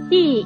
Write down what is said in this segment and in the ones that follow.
第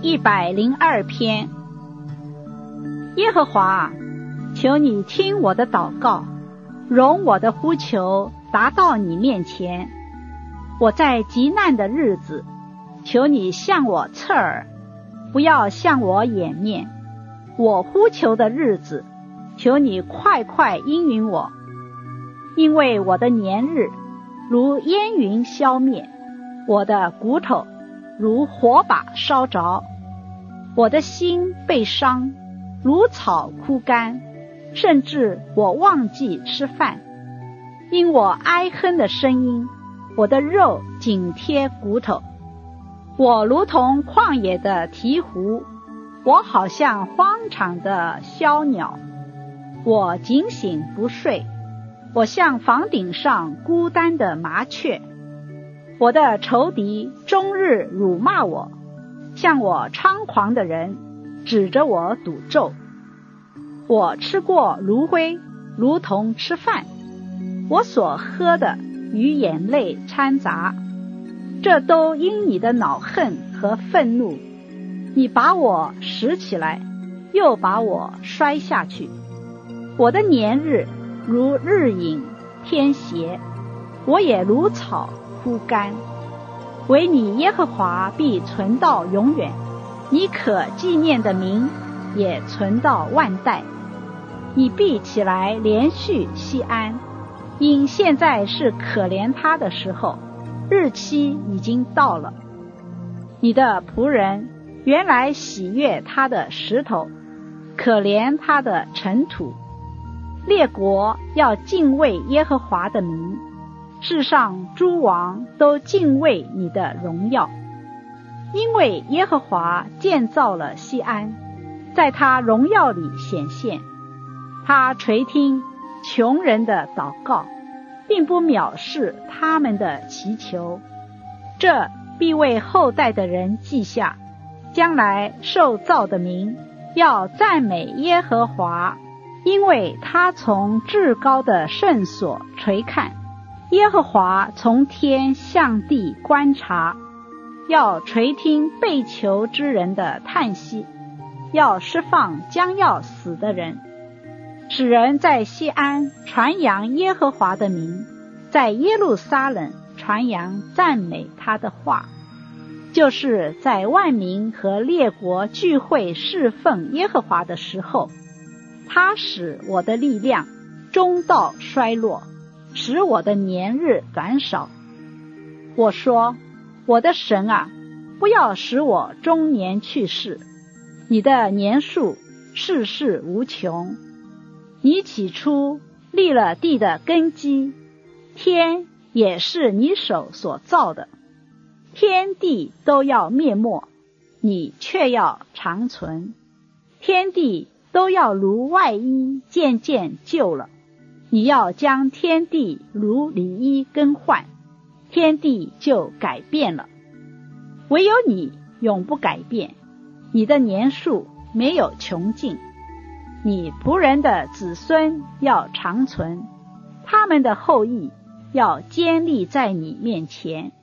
102篇。耶和华，求你听我的祷告，容我的呼求达到你面前。我在极难的日子，求你向我侧耳，不要向我掩面。我呼求的日子，求你快快应允我。因为我的年日如烟云消灭，我的骨头如火把烧着，我的心被伤，如草枯干，甚至我忘记吃饭。因我哀哼的声音，我的肉紧贴骨头。我如同旷野的鹈鹕，我好像荒场的枭鸟。我警醒不睡，我像房顶上孤单的麻雀。我的仇敌终日辱骂我，像我猖狂的人，指着我赌咒。我吃过炉灰，如同吃饭，我所喝的与眼泪掺杂，这都因你的恼恨和愤怒。你把我拾起来，又把我摔下去。我的年日如日影天斜，我也如草枯干。唯你耶和华必存到永远，你可纪念的名也存到万代。你必起来连续锡安，因现在是可怜他的时候，日期已经到了。你的仆人原来喜悦他的石头，可怜他的尘土。列国要敬畏耶和华的名，世上诸王都敬畏你的荣耀。因为耶和华建造了锡安，在他荣耀里显现。他垂听穷人的祷告，并不藐视他们的祈求。这必为后代的人记下，将来受造的民要赞美耶和华，因为他从至高的圣所垂看，耶和华从天向地观察，要垂听被囚之人的叹息，要释放将要死的人，使人在锡安传扬耶和华的名，在耶路撒冷传扬赞美他的话，就是在万民和列国聚会侍奉耶和华的时候，他使我的力量中道衰落，使我的年日短少。我说，我的神啊，不要使我中年去世，你的年数世世无穷。你起初立了地的根基，天也是你手所造的，天地都要灭没，你却要长存。天地都要如外衣渐渐旧了，你要将天地如里衣更换，天地就改变了。唯有你永不改变，你的年数没有穷尽。你仆人的子孙要长存，他们的后裔要坚立在你面前。